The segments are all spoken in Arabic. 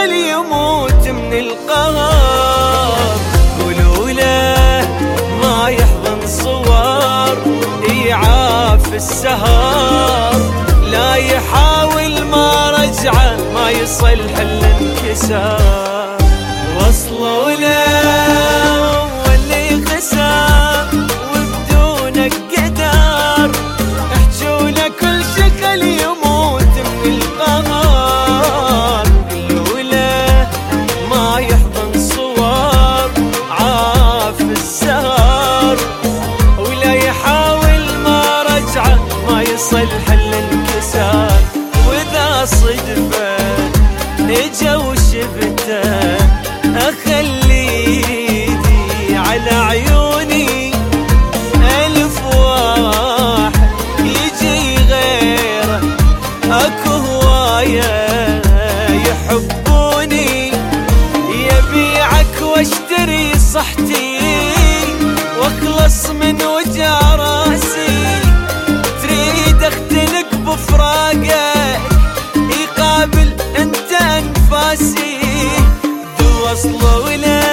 شغل يموت من القهر. قولوا له ما يحضن صور يعاف السهر، لا يحاول ما رجعه ما يصلح الانكسار. وصلوا له واللي خسر وبدونك قدر، احجوا له كل شكل يموت من القهر. قولوا له ما يحضن صور عاف السهر، ولا يحاول ما رجعه ما يصلح الانكسار. واذا صدفه اجا وشفته اخلي ايدي على عيوني، الف واحد يجي غيره اكو هوايه يحبوني. يبيعك واشتري صحتي واخلص من وجع راسي، تريد اختنق بفراقك يقابل انت انفاسي. وصلوا له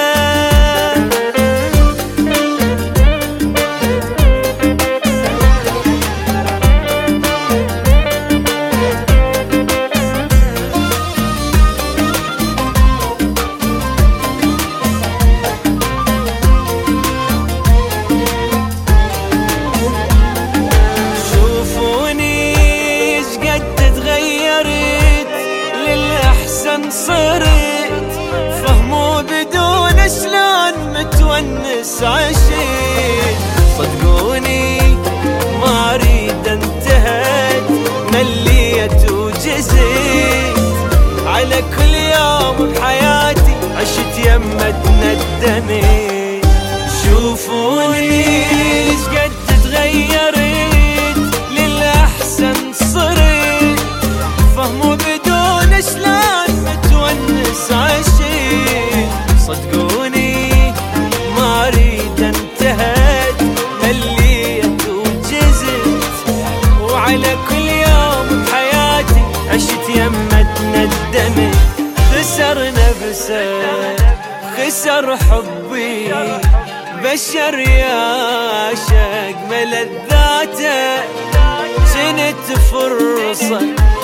شوفوني شقد تغيرت للأحسن صرت، فهموا بدون شلون متونس عشت. صدقوني ما اريد انتهت، مليت وجزيت على كل يوم بحياتي عشت يمه تندمت. شوفوني شقد تغيرت للأحسن صرت، فهموا بدون شلون متونس عشت. صدقوني ما اريد انتهت، مليت وجزت وعلى كل يوم بحياتي عشت يمه ندمت. خسر نفسه خسر حبي، بشر يعشق ملذاته، جنت فرصة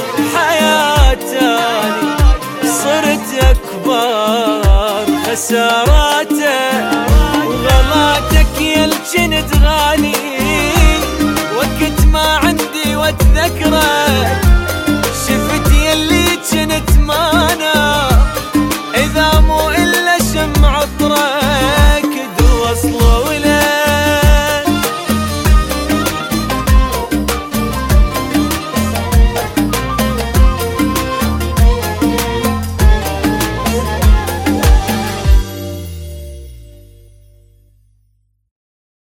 حياتاني صرت أكبر خساراته. وغلاتك يا الجنت غالي، وقت ما عندي واتذكرك